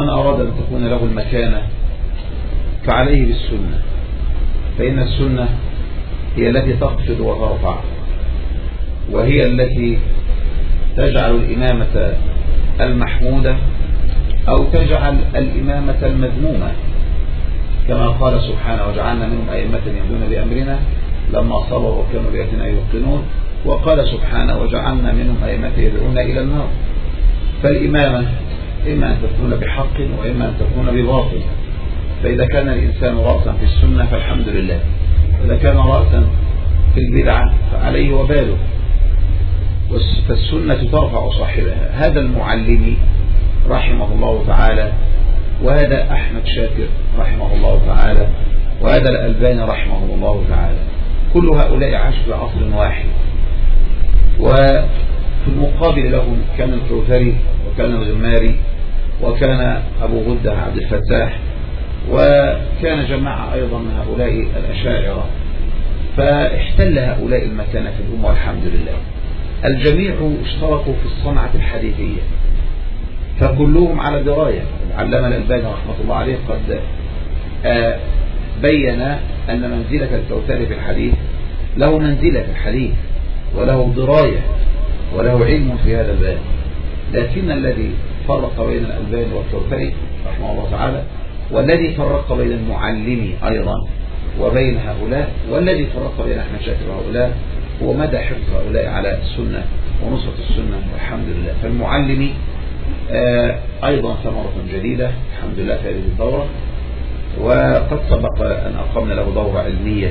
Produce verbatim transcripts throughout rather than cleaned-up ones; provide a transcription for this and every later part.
ومن أراد أن تكون له المكانة فعليه بالسنة، فإن السنة هي التي تخفض وترفع، وهي التي تجعل الإمامة المحمودة أو تجعل الإمامة المذمومة، كما قال سبحانه: وجعلنا منهم أئمة يهدون بأمرنا لما صبروا وكانوا بآياتنا يوقنون. وقال سبحانه: وجعلنا منهم أئمة يدعون إلى النار. فالإمامة إما أن تكون بحق وإما أن تكون بباطل، فإذا كان الإنسان رأسا في السنة فالحمد لله، إذا كان رأسا في البدعة فعليه وباله، فالسنة ترفع صاحبها. هذا المعلمي رحمه الله تعالى، وهذا أحمد شاكر رحمه الله تعالى، وهذا الألباني رحمه الله تعالى، كل هؤلاء عاشوا في عصر واحد، وفي المقابل لهم كان الكوثري وكان الغماري وكان أبو غدة عبد الفتاح، وكان جماعة أيضا من هؤلاء الأشاعرة، فاحتل هؤلاء المكانة في الأمة والحمد لله. الجميع اشتركوا في الصنعة الحديثية، فكلهم على دراية. علم الألباني رحمة الله عليه قد بين أن منزلة الكوثري في الحديث له منزلة في الحديث وله دراية وله علم في هذا الباب، لكن الذي فرق بين الألباني والكوثري رحمه الله تعالى، والذي فرق بين المعلم أيضا وبين هؤلاء، والذي فرق بين أحمد شاكر وهؤلاء، هو مدى حفظ هؤلاء على السنة ونصرة السنة والحمد لله. فالمعلم أيضا ثمرة جديدة الحمد لله في هذه الدورة، وقد سبق أن أقمنا له دورة علمية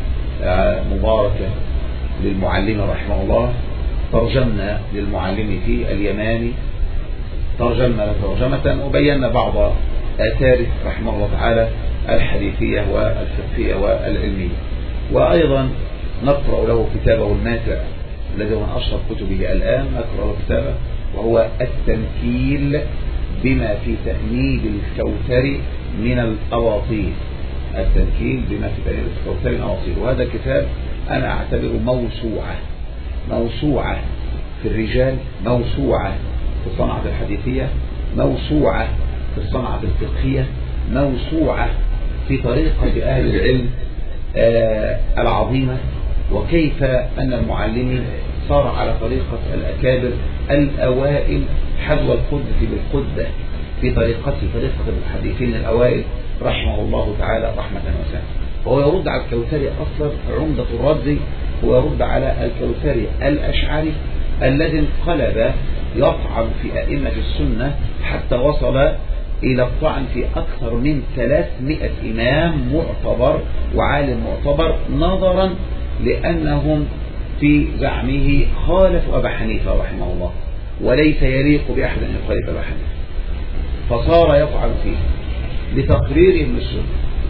مباركة للمعلم رحمه الله، ترجمنا للمعلم في اليماني، ترجمنا له ترجمة وبينا بعض آثاره رحمه الله تعالى الحديثية والفقهية والعلمية. وأيضا نقرأ له كتابه النافع الذي هو من أشهر كتبه الآن، نقرأ له كتابه وهو التنكيل بما في تأنيب الكوثري من الأباطيل، التنكيل بما في تأنيب الكوثري من الأباطيل. وهذا كتاب أنا أعتبره موسوعة، موسوعة في الرجال، موسوعة في الصنعة الحديثية، موسوعة في الصنعة الفقهية، موسوعة في طريقة أهل العلم آه العظيمة، وكيف أن المعلم صار على طريقة الأكابر الأوائل حذو القدة بالقدة في طريقته، طريقة المحدثين الأوائل رحمه الله تعالى رحمة واسعة. وهو يرد على الكوثري أصلا عمدة الرد، هو يرد على الكوثري الأشعري الذي انقلب يطعن في أئمة السنة حتى وصل إلى الطعن في أكثر من ثلاثمائة إمام معتبر وعالم معتبر، نظرا لأنهم في زعمه خالفوا أبا حنيفة رحمه الله، وليس يليق بأحد أن يخالف أبا حنيفة، فصار يطعن فيه لتقريرهم للسنة،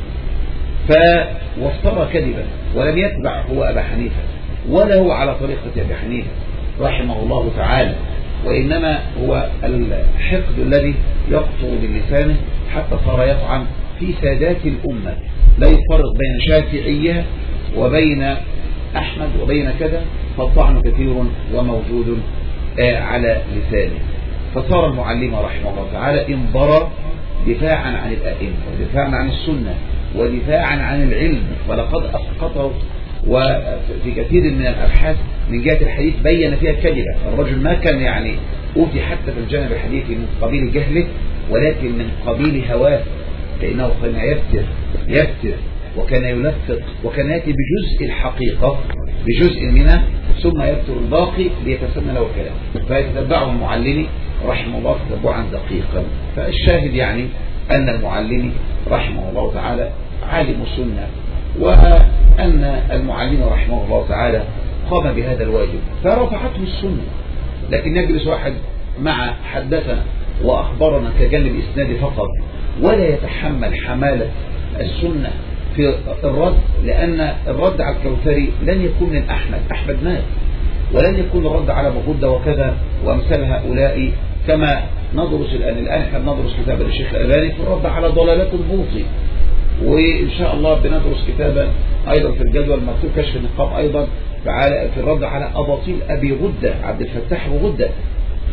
فوافترى كذبا ولم يتبع هو أبا حنيفة ولا هو على طريقة أبي حنيفة رحمه الله تعالى، وإنما هو الحقد الذي يقطر بلسانه حتى صار يطعن في سادات الأمة، لا يفرق بين شافعية وبين أحمد وبين كذا، فالطعن كثير وموجود على لسانه. فصار المعلم رحمه الله تعالى انضرر دفاعا عن الأئمة ودفاعا عن السنة ودفاعا عن العلم، ولقد أسقطه وفي كثير من الأبحاث من جهة الحديث بين فيها كذبة. الرجل ما كان يعني أوتي حتى في الجانب الحديثي من قبيل جهله، ولكن من قبيل هواه، لأنه كان يفتر يفتر وكان يلفق وكان يأتي بجزء الحقيقة بجزء منها ثم يفتر الباقي ليتسنى له الكلام، فيتتبعه المعلم رحمه الله تتبعا دقيقا. فالشاهد يعني أن المعلم رحمه الله تعالى عالم السنة، وأن المعلم رحمه الله تعالى قام بهذا الواجب فرفعته السنة. لكن يجلس واحد مع حدثنا وأخبرنا كجانب إسناد فقط ولا يتحمل حمالة السنة في الرد، لأن الرد على الكوثري لن يكون من أحمد، أحمد مات، ولن يكون الرد على مغدة وكذا وأمثال هؤلاء، كما ندرس الآن الآن احنا بندرس كتاب الشيخ الألباني في الرد على ضلالات البوطي، وإن شاء الله بندرس كتابا أيضا في الجدول مكتوب كشف النقاب أيضا في الرد على أباطيل أبي غدة عبد الفتاح أبو غدة،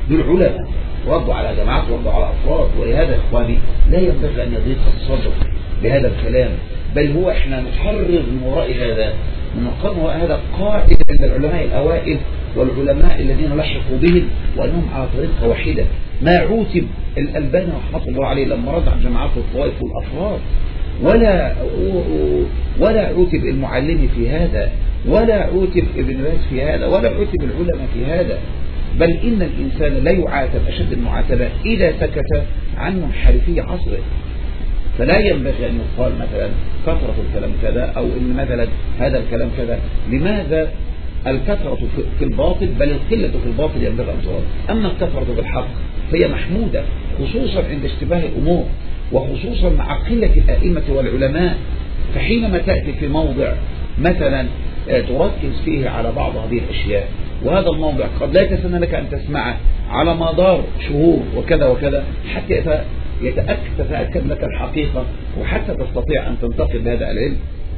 دول علماء ردوا على جماعات، ردوا على أفراد. ولهذا إخواني لا ينبغي أن يضيق الصدر بهذا الكلام، بل هو إحنا نحرر من وراء هذا، من وراء هذا قاعدة عند العلماء الأوائل والعلماء الذين لحقوا بهم وأنهم على طريقة واحدة. ما عوتب الألباني رحمه الله عليه لما رد عن جماعات الطوائف والأفراد، ولا ولا عوتب المعلم في هذا، ولا عوتب ابن باز في هذا، ولا عوتب العلماء في هذا، بل إن الإنسان لا يعاتب أشد المعاتبة إذا سكت عن منحرفي عصره. فلا ينبغي أن يقال مثلا كثرة الكلام كذا، أو إن مثلا هذا الكلام كذا. لماذا الكثرة في الباطل، بل القلة في الباطل ينبغي أن ترد. أما الكثرة في الحق فهي محمودة، خصوصا عند اشتباه الأمور، وخصوصا مع قلة الأئمة والعلماء. فحينما تأتي في موضع مثلا تركز فيه على بعض هذه الأشياء، وهذا الموضع قد لا يتسنى لك أن تسمعه على مدار شهور وكذا وكذا حتى يتأكد تتأكد لك الحقيقة، وحتى تستطيع أن تنتقل بهذا العلم.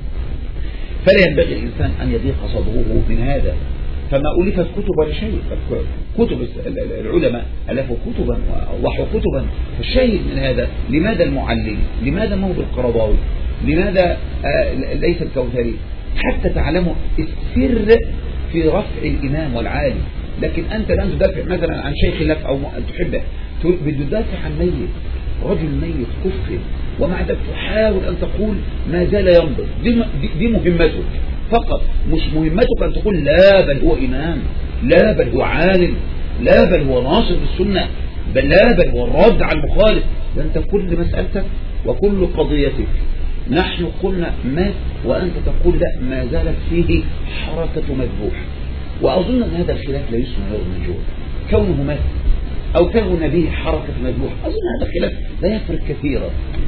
فلا ينبغي الإنسان أن يضيق صدره من هذا. فما ألفت كتب ولا شيء، كتب العلماء ألفوا كتبا ووحوا كتبا. فالشيء من هذا، لماذا المعلم، لماذا موضع القرضاوي، لماذا ليس الكوثري، حتى تعلموا السر في رفع الإمام والعالم. لكن أنت الآن تدافع مثلا عن شيخ لك أو تحبه، بتدافع عن ميت، رجل ميت كفر، ومع ذلك تحاول أن تقول ما زال ينبض. دي, دي مهمتك فقط، مش مهمتك أن تقول لا بل هو إمام، لا بل هو عالم، لا بل هو ناصر بالسنة، بل لا بل هو الرد على المخالف. ده أنت كل مسألتك وكل قضيتك نحن قلنا مات، وأنت تقول لا ما زالت فيه حركة مذبوح. وأظن أن هذا الخلاف لا يسمى له من جهد، كونه مات أو كون به حركة مذبوح، أظن هذا الخلاف لا يفرق كثيرا.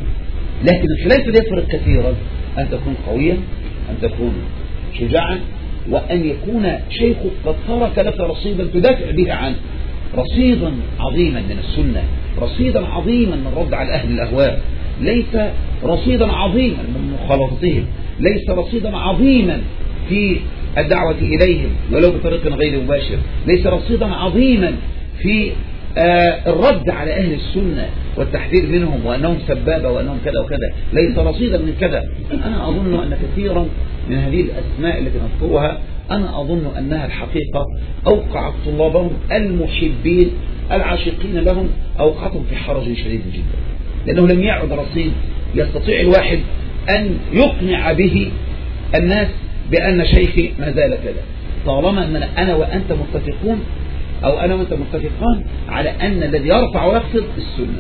لكن الخلاف لا يفرق كثيرا أن تكون قويا، أن تكون شجاعا، وأن يكون شيخك قد ترك لك رصيدا تدافع به عنه، رصيدا عظيما من السنة، رصيدا عظيما من رد على أهل الأهواء، ليس رصيدا عظيما من مخالطتهم، ليس رصيدا عظيما في الدعوة إليهم ولو بطريق غير مباشر، ليس رصيدا عظيما في آه الرد على أهل السنة والتحذير منهم وأنهم سبابة وأنهم كذا وكذا، ليس رصيدا من كذا. أنا أظن أن كثيرا من هذه الأسماء التي نذكرها أنا أظن أنها الحقيقة أوقعت طلابهم المحبين العاشقين لهم، أوقعتهم في حرج شديد جدا، لأنه لم يعد رصيد يستطيع الواحد أن يقنع به الناس بأن شيخي ما زال كذا، طالما أن أنا وأنت متفقون أو أنا وأنت متفقان على أن الذي يرفع ويخفض السنة.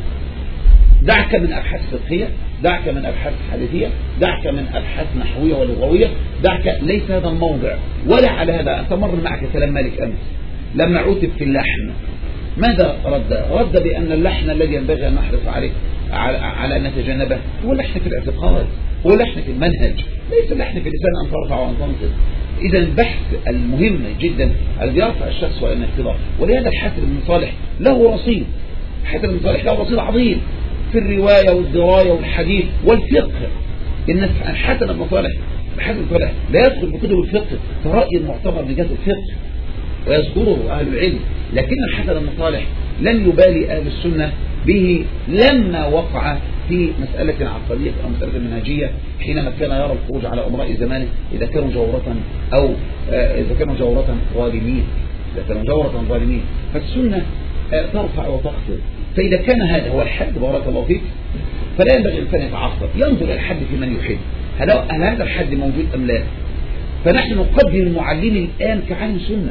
دعك من أبحاث فقهية، دعك من أبحاث حديثية، دعك من أبحاث نحوية ولغوية، دعك، ليس هذا الموضع ولا على هذا. أتمر معك كلام مالك أمس لما عوتب في اللحن، ماذا رد؟ رد بأن اللحن الذي ينبغي أن نحرص عليه على أن نتجنبه هو اللحن في الاعتقاد، هو اللحن في المنهج، ليس اللحن في اللسان أن ترفع وأن تنصب. إذا البحث المهم جدا الذي يرفع الشخص وأن يقتضى. ولهذا الحسن بن صالح له رصيد، الحسن بن صالح له رصيد عظيم في الرواية والدراية والحديث والفقه. الناس عن حسن بن صالح، حسن بن صالح لا يدخل بكتب الفقه كرأي المعتبر بجهة الفقه ويذكره أهل العلم، لكن الحسن بن صالح لن يبالي أهل السنة به لما وقع في مسألة عقدية أو مسألة منهجية، حينما كان يرى الخروج على أمراء زمانه إذا كانوا جورة أو إذا كانوا جورة ظالمين، إذا كانوا جورة ظالمين. فالسنة ترفع وتخفض. فإذا كان هذا هو الحد بارك الله فيك، فلا ينبغي الإنسان يتعصب، ينظر إلى الحد في من يحب، هل هذا الحد موجود أم لا؟ فنحن نقدم المعلم الآن كعالم سنة،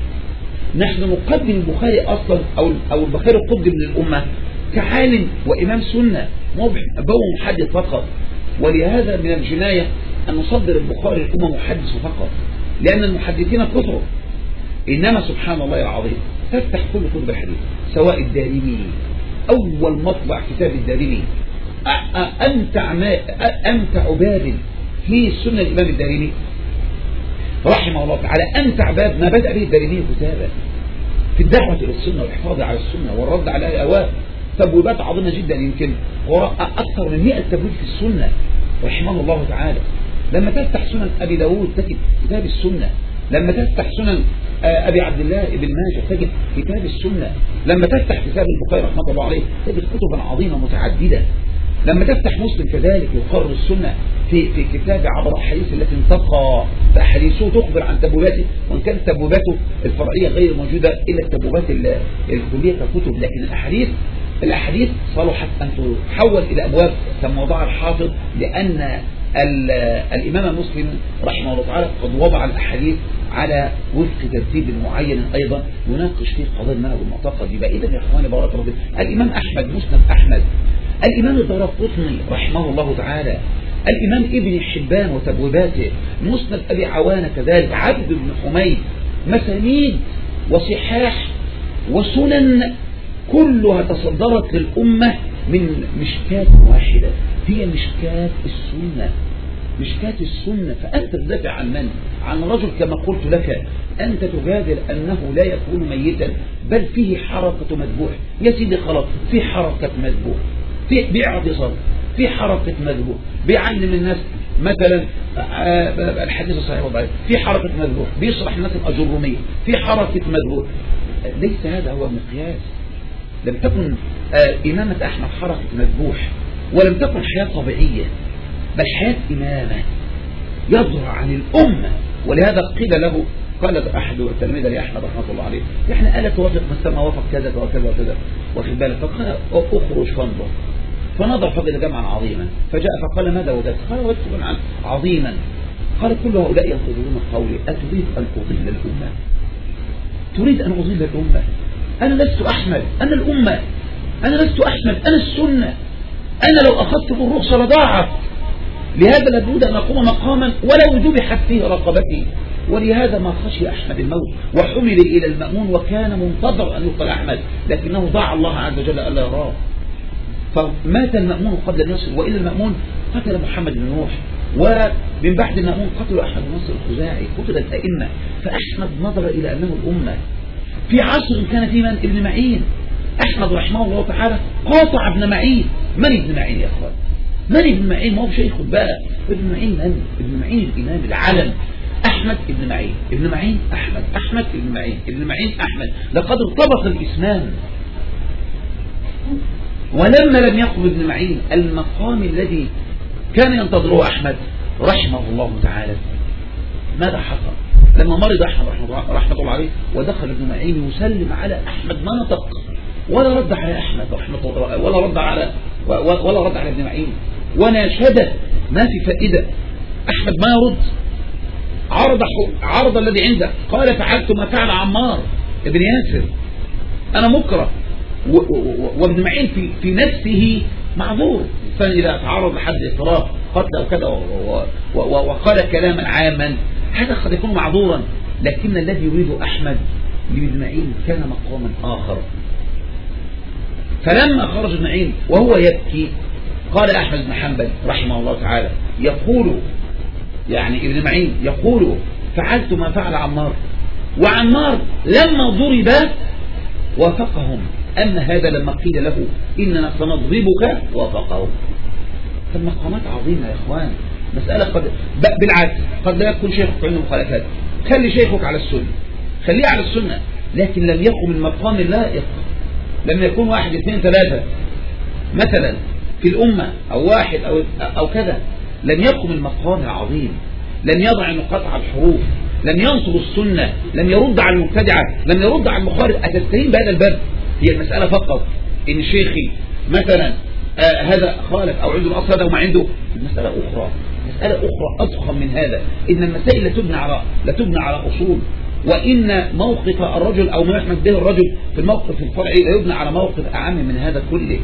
نحن نقدم البخاري أصلا أو أو البخاري قدم للأمة كعالم وإمام سنة، مو محدث فقط. ولهذا من الجناية أن نصدر البخاري الأمة محدث فقط، لأن المحدثين كثر. إنما سبحان الله العظيم تفتح كل كتب الحديث، سواء الدارمي أول مطبع كتاب الدارمي، أمتع أمتع باب في سنة الإمام الدارمي رحمه الله تعالى، أمتع باب ما بدأ به الدارمي كتابا في الدعوة إلى السنة والحفاظ على السنة والرد على الأهواء. تبويبات عظيمة جدا، يمكن أكثر من مئة تبويب في السنة رحمه الله تعالى. لما تفتح سنن أبي داود تجد كتاب السنة، لما تفتح سنن أبي عبد الله ابن ماجه تجد كتاب السنة. لما تفتح كتاب البخاري رحمه الله عليه تجد كتبا عظيمة متعددة. لما تفتح مسلم كذلك يقرر السنة في في كتاب عبر الحديث التي انتقى بأحاديثه تخبر عن تبويباته، وإن كانت تبويباته الفرعية غير موجودة إلا التبويبات الكلية ككتب، لكن الأحاديث الأحاديث صلحت أن تحول إلى أبواب كما وضع الحافظ، لأن الإمام مسلم رحمه الله تعالى قد وضع الأحاديث على وفق ترتيب معين أيضا يناقش فيه قضايا المنهج والمعتقد. يبقى إذا يا إخواني بارك الله فيكم الإمام أحمد مسند أحمد، الإمام الدارقطني رحمه الله تعالى، الإمام ابن حبان وتبويباته، مسند أبي عوانة كذلك، عبد بن حميد، مسانيد وصحاح وسنن كلها تصدرت للأمة من مشكاة واحدة، هي مشكاة السنة. مشكاة السنة. فأنت تدافع عن من؟ عن رجل كما قلت لك أنت تجادل أنه لا يكون ميتا بل فيه حركة مذبوح. يا سيدي خلاص، في حركة مذبوح، في بيعطي في حركة مذبوح، بيعلم الناس مثلا الحديث الصحيح والضعيف، في حركة مذبوح، بيشرح الناس الأجرومية، في حركة مذبوح. ليس هذا هو المقياس. لم تكن إمامة أحمد حركة مذبوح، ولم تكن حياة طبيعية، بل حياة إمامة يظهر عن الأمة. ولهذا قيل له، قال أحد التلاميذ لأحمد رحمه الله عليه، إحنا ألا توافق مثل ما وافق كذا وكذا وكذا واخد بالك، فقال أخرج فانظر. فنظر فضل جمعا عظيما، فجاء فقال ماذا وجدت؟ قال وجدت جمعا عظيما. قال كل هؤلاء ينتظرون قولي، أتريد أن أضل الأمة؟ تريد أن أضل الأمة؟ أنا لست أحمد، أنا الأمة، أنا لست أحمد، أنا السنة. أنا لو أخذت بالرخصة لضاعت. لهذا لابد أن أقوم مقاما ولو ذبحت فيه رقبتي. ولهذا ما خشي أحمد الموت وحمل إلى المأمون، وكان منتظر أن يقتل أحمد، لكنه ضاع الله عز وجل ألا يراه، فمات المأمون قبل أن يصل. وإلى المأمون قتل محمد بن نوح، ومن بعد المأمون قتل أحمد بن نصر الخزاعي، قتل الأئمة. فأحمد نظر إلى أنه الأمة. في عصر كان في من؟ ابن معين. أحمد رحمه الله تعالى قاطع ابن معين. من ابن معين يا أخوان؟ من ابن معين؟ ما هو شيخ بقى. ابن معين من؟ ابن معين الإمام العالم أحمد ابن معين، ابن معين أحمد، أحمد ابن معين، ابن معين أحمد. لقد ارتبط الإسلام. ولما لم يقم ابن معين المقام الذي كان ينتظره أحمد رحمه الله تعالى، ماذا حصل؟ لما مرض أحمد رحمه الله عليه ودخل ابن معين يسلم على أحمد ما نطق ولا رد على أحمد رحمه الله، ولا رد على ولا رد على ابن معين، وناشده ما في فائدة. أحمد ما يرد. عرض عرض الذي عنده، قال فعلت ما فعل عمار ابن ياسر، أنا مكره. وابن معين في في نفسه معذور. الإنسان إذا تعرض لحد إطراف قتل أو كذا وقال كلاما عاما هذا قد يكون معذورا، لكن الذي يريد أحمد لابن معين كان مقاما آخر. فلما خرج ابن معين وهو يبكي قال أحمد بن حنبل رحمه الله تعالى يقول، يعني ابن معين يقول فعلت ما فعل عمار، وعمار لما ضرب وافقهم، أما هذا لما قيل له إننا سنضربك وافقهم. فالمقامات عظيمة يا إخوان. مسألة قد بالعكس قد لا يكون شيخك عنده مخالفات، خلي شيخك على السنة، خليه على السنة، لكن لم يقم المقام اللائق. لم يكون واحد اثنين ثلاثة مثلا في الأمة أو واحد أو, أو كذا، لم يقم المقام العظيم، لم يضع نقاط على الحروف، لم ينصر السنة، لم يرد على المبتدعة، لم يرد على المخالف. أتستهين بهذا الباب؟ هي المسألة فقط إن شيخي مثلا آه هذا خالف أو عنده الأصل هذا وما عنده. مسألة أخرى، مسألة أخرى أضخم من هذا. إن المسائل لا تبنى على لا تبنى على أصول، وإن موقف الرجل أو ما يحمد به الرجل في الموقف الفرعي لا يبنى على موقف أعم من هذا كله،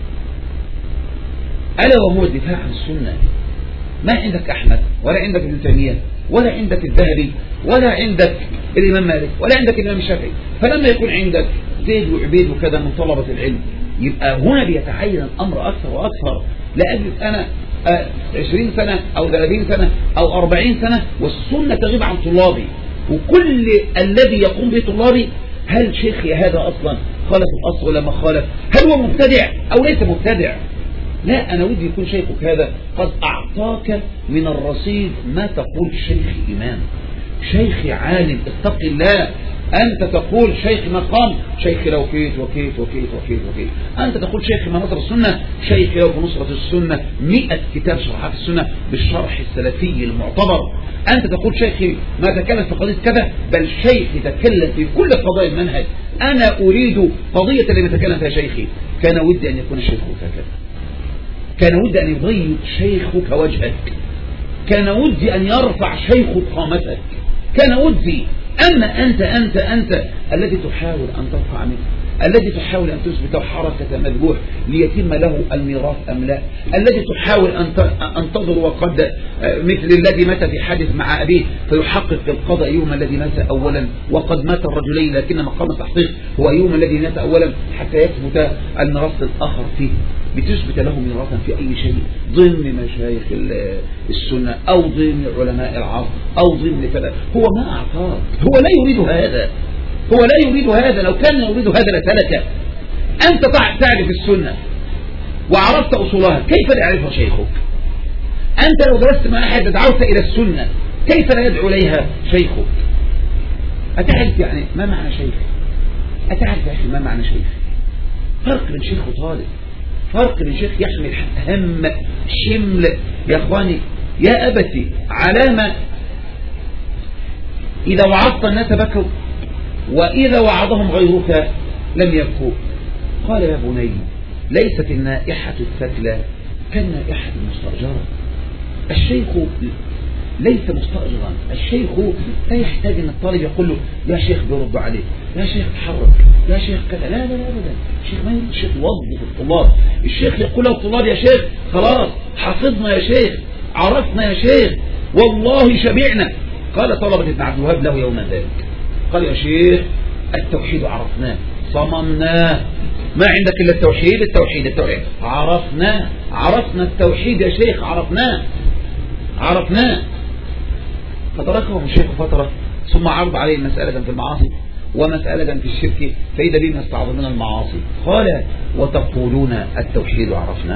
ألا وهو الدفاع عن السنة. ما عندك أحمد ولا عندك ابن تيمية ولا عندك الذهبي ولا عندك الإمام مالك ولا عندك الإمام الشافعي، فلما يكون عندك زيد وعبيد وكذا من طلبة العلم يبقى هنا بيتعين الأمر أكثر وأكثر. لا أجلس أنا عشرين سنة أو ثلاثين سنة أو أربعين سنة والسنة تغيب عن طلابي، وكل الذي يقوم به طلابي هل شيخي هذا أصلا خالف الأصل ولا ما خالف؟ هل هو مبتدع أو ليس مبتدع؟ لا، أنا ودي يكون شيخك هذا قد أعطاك من الرصيد ما تقول شيخي إمام، شيخي عالم، اتق الله، أنت تقول شيخ مقام شيخ لو كيت وكيت وكيت وكيت وكيت. أنت تقول شيخ ما نصر السنة شيخ لو بنصرة السنة مئة كتاب شرحات السنة بالشرح السلفي المعتبر. أنت تقول شيخي ما تكلم في قضية كذا، بل شيخ يتكلم في كل قضايا المنهج. أنا أريد قضية اللي يتكلم فيها شيخي. كان ودي أن يكون شيخك هكذا، كان ودي أن يضيق شيخك وجهك، كان ودي أن يرفع شيخك قامتك، كان ودي. أما أنت أنت أنت الذي تحاول أن ترفع منه، الذي تحاول أن تثبت حركة مذبوح ليتم له الميراث أم لا، الذي تحاول أن تنظر وقد مثل الذي مات في حادث مع أبيه فيحقق القضاء أيهما الذي مات أولا، وقد مات الرجلين لكن مقام التحقيق هو أيهما الذي مات أولا حتى يثبت الميراث الآخر فيه. بتثبت له ميراثا في أي شيء ضمن مشايخ السنة أو ضمن علماء العصر أو ضمن كذا. هو ما أعطاك، هو لا يريد هذا، هو لا يريد هذا. لو كان يريد هذا لسلك. أنت تعرف السنة وعرفت أصولها، كيف لا يعرفها شيخك؟ أنت لو درست مع أحد دعوت إلى السنة، كيف لا يدعو إليها شيخك؟ أتعرف يعني ما معنى شيخ؟ أتعرف يا أخي ما معنى شيخ؟ فرق بين شيخ وطالب، فرق بين شيخ يحمل هم شمل. يا أخواني يا أبتي علامة إذا وعظت الناس بكوا وإذا وعظهم غيرك لم يبكوا. قال يا بني ليست النائحة الثكلى كالنائحة المستأجرة. الشيخ ليس مستأجرا، الشيخ لا يحتاج أن الطالب يقول له يا شيخ بيرد عليه، يا شيخ تحرك، يا شيخ كذا. لا لا لا أبدا. الشيخ ما يريد الشيخ يوظف الطلاب. الشيخ يقول له الطلاب يا شيخ خلاص حفظنا يا شيخ، عرفنا يا شيخ، والله شبعنا. قال طلبة ابن عبد الوهاب له يوم ذلك، قال يا شيخ التوحيد عرفناه صممناه، ما عندك إلا التوحيد التوحيد التوحيد عرفناه، عرفنا التوحيد يا شيخ، عرفناه عرفناه. فتركهم الشيخ فترة ثم عرض عليه مسألة في المعاصي ومسألة في الشرك فإذا بهم يستعظمون المعاصي. قال وتقولون التوحيد عرفناه.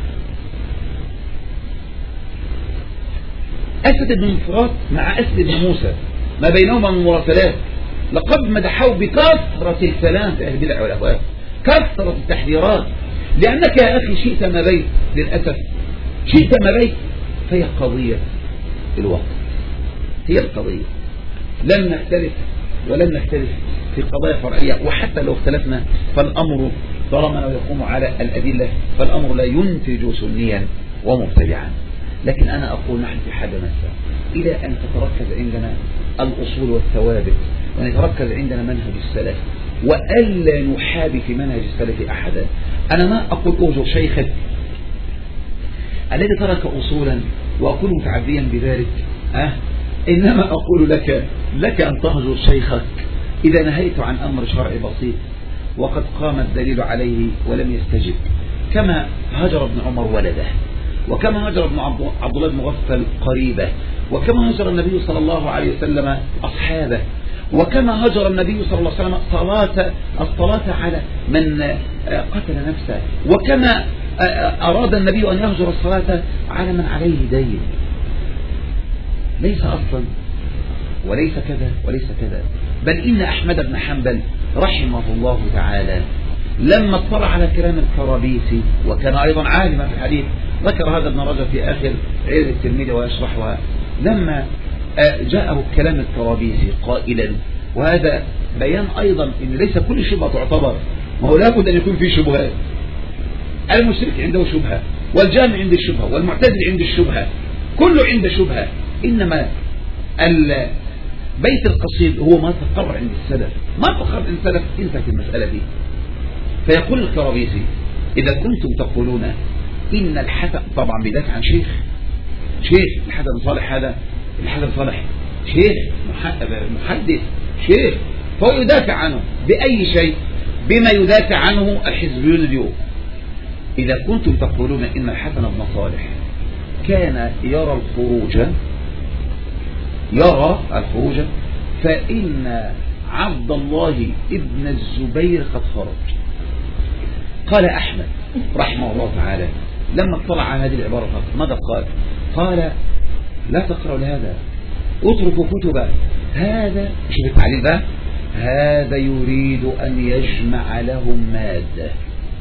أسد بن فرات مع أسد بن موسى ما بينهما من مراسلات، لقد مدحوا بكثرة الكلام في أهل البدع والأهواء، كثرة التحذيرات، لأنك يا أخي شئت ما بيت، للأسف شئت ما بيت، فهي قضية الوقت، هي القضية. لن نختلف ولن نختلف في قضايا فرعية، وحتى لو اختلفنا فالأمر طالما يقوم على الأدلة فالأمر لا ينتج سنيا ومبتدعا. لكن أنا أقول نحن في حاجة مسا إلى أن تتركز عندنا الأصول والثوابت، وأن يتركز عندنا منهج السلف، وألا نحابي في منهج السلف أحدا. أنا ما أقول أهجر شيخك الذي ترك أصولا وأكون متعديا بذلك، أه؟ إنما أقول لك لك أن تهجر شيخك إذا نهيت عن أمر شرعي بسيط وقد قام الدليل عليه ولم يستجب، كما هجر ابن عمر ولده، وكما هجر ابن عبد الله بن مغفل قريبه، وكما هجر النبي صلى الله عليه وسلم أصحابه، وكما هجر النبي صلى الله عليه وسلم صلاة الصلاة على من قتل نفسه، وكما أراد النبي أن يهجر الصلاة على من عليه دين. ليس أصلا وليس كذا وليس كذا، بل إن أحمد بن حنبل رحمه الله تعالى لما اطلع على كلام الكرابيسي وكان أيضا عالما في الحديث، ذكر هذا ابن رجب في آخر علم التلميذ ويشرحها، لما جاءه كلام الكرابيسي قائلا، وهذا بيان أيضا إن ليس كل شبهة تعتبر، ما هو لابد أن يكون في شبهات. المشرك عنده شبهة، والجامع عنده شبهة، والمعتزل عنده شبهة، كله عنده شبهة. إنما البيت القصيد هو ما تقر عند السلف، ما تقر عند السلف انت في المسألة دي. فيقول الكرابيسي إذا كنتم تقولون إن الحسن، طبعا بيدافع عن شيخ شيخ الحسن صالح، هذا الحسن صالح شيخ محدث شيخ، فهو يدافع عنه بأي شيء؟ بما يدافع عنه الحزبيون اليوم. إذا كنتم تقولون إن الحسن بن صالح كان يرى الخروج يرى الخروج فإن عبد الله ابن الزبير قد خرج. قال أحمد رحمه الله تعالى لما اطلع على هذه العبارة ماذا قال؟ قال لا تقرأوا لهذا، اتركوا كتبا، هذا شوف التعليل بقى، هذا يريد أن يجمع لهم مادة،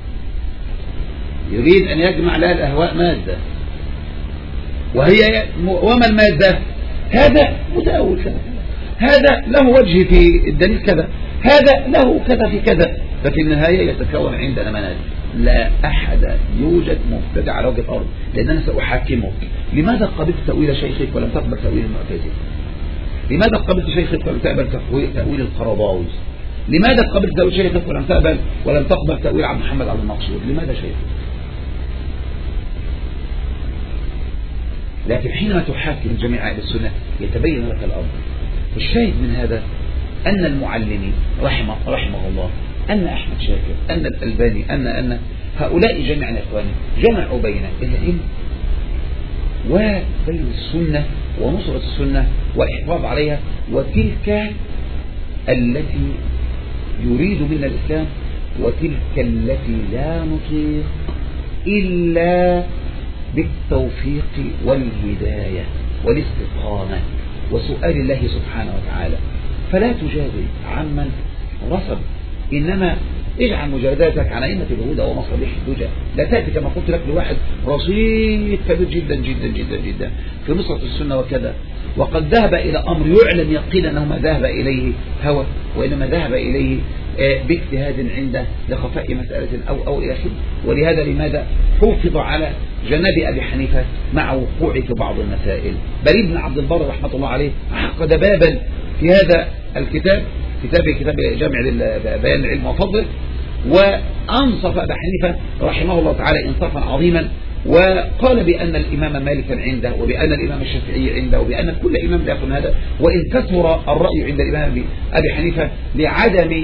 يريد أن يجمع لها الأهواء مادة، وهي وما المادة؟ هذا متأول كذا، هذا له وجه في الدليل كذا، هذا له كذا في كذا، ففي النهاية يتكون عندنا منهج. لا أحد يوجد مبتدع على وجه الأرض، لأن أنا سأحاكمك. لماذا قبلت تأويل شيخك ولم تقبل تأويل المعتزلة؟ لماذا قبلت شيخك ولم تقبل تأويل القرضاوي؟ لماذا قبلت تأويل شيخك ولم تقبل ولم تقبل تأويل عبد محمد عبد المقصود؟ لماذا شيخك؟ لكن حينما تحاكم جميع أهل السنة يتبين لك الأمر. الشاهد من هذا أن المعلمين رحمه, رحمه الله، أن أحمد شاكر، أن الألباني، أن أن هؤلاء جميعا يا إخواني جمعوا بين العلم وبين السنة ونصرة السنة والحفاظ عليها، وتلك التي يريد منا الإسلام، وتلك التي لا نطيق إلا بالتوفيق والهداية والاستقامة وسؤال الله سبحانه وتعالى. فلا تجادل عمن رسب، إنما اجعل مجادلتك عن أئمة الهدى ومصابيح الدجى. لا تأتي كما قلت لك لواحد رصيد كبير جدا جدا جدا جدا في نصرة السنة وكذا، وقد ذهب إلى أمر يعلم يقينا أنه ما ذهب إليه هوى، وإنما ذهب إليه باجتهاد عنده لخفاء مسألة أو أو إلى آخره. ولهذا لماذا حفظ على جناب أبي حنيفة مع وقوع في بعض المسائل؟ بل ابن عبد البر رحمة الله عليه عقد بابا في هذا الكتاب، كتاب كتاب جامع بيان العلم وفضله، وأنصف أبي حنيفة رحمه الله تعالى إنصافا عظيما، وقال بأن الإمام مالكا عنده، وبأن الإمام الشافعي عنده، وبأن كل إمام لا يكون هذا، وإن كثر الرأي عند الإمام أبي حنيفة لعدم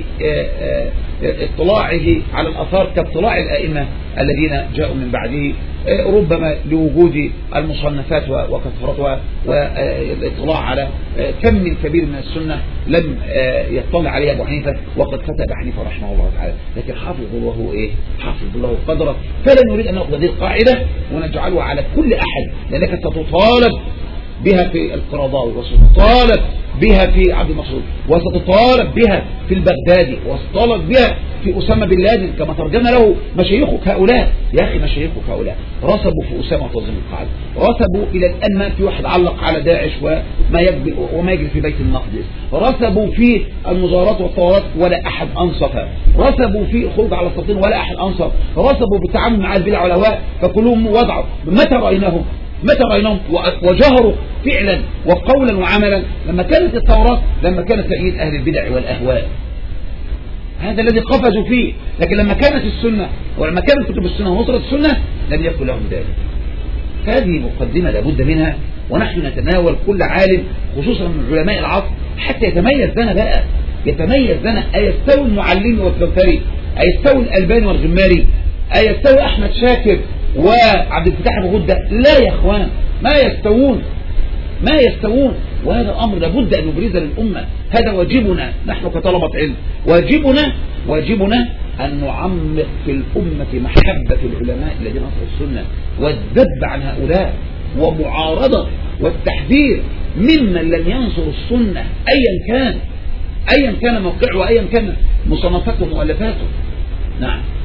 اطلاعه على الأثار كاطلاع الأئمة الذين جاءوا من بعده، ربما لوجود المصنفات وكثرتها والاطلاع على كم من كبير من السنة لم يطلع عليها أبو حنيفة، وقد كتب حنيفة رحمه الله تعالى. لكن حافظ الله إيه؟ حافظ الله قدره. فلا نريد أن نأخذ هذه القاعدة ونجعلها على كل أحد، لأنك ستطالب بها في القرضاوي، وستطالب بها في عبد المقصود، وستطالب بها في البغدادي، وستطالب بها في أسامة بن لادن كما ترجم له مشايخك هؤلاء. يا أخي مشايخك هؤلاء رسبوا في أسامة وتنظيم القاعدة، رسبوا إلى الآن ما في واحد علق على داعش وما يجري وما يجري في بيت المقدس، رسبوا في المظاهرات والثورات ولا أحد أنصف، رسبوا في الخروج على السلاطين ولا أحد أنصف، رسبوا بالتعامل مع البدع والأهواء فكلهم وضعوا. متى رأيناهم؟ متى رأيناهم وجهروا فعلا وقولا وعملا؟ لما كانت الثورات، لما كانت تأييد أهل البدع والأهواء، هذا الذي قفزوا فيه. لكن لما كانت السنة ولما كانت كتب السنة ونصرة السنة لم يكن لهم ذلك. هذه مقدمة لابد منها، ونحن نتناول كل عالم خصوصا من علماء العصر حتى يتميز لنا بقى، يتميز لنا. أيستوي المعلمي والكوثري؟ أيستوي الألباني والغماري؟ أيستوي أحمد شاكر وعبد الفتاح أبو غدة؟ لا يا اخوان، ما يستوون، ما يستوون. وهذا أمر لابد أن نبرز للأمة. هذا واجبنا نحن كطلبة علم، واجبنا واجبنا أن نعمق في الأمة محبة العلماء الذين نصروا السنة، والذب عن هؤلاء، ومعارضة والتحذير ممن لم ينصر السنة أيا كان، أيا كان موقعه وأيا كان مصنفاته ومؤلفاته. نعم.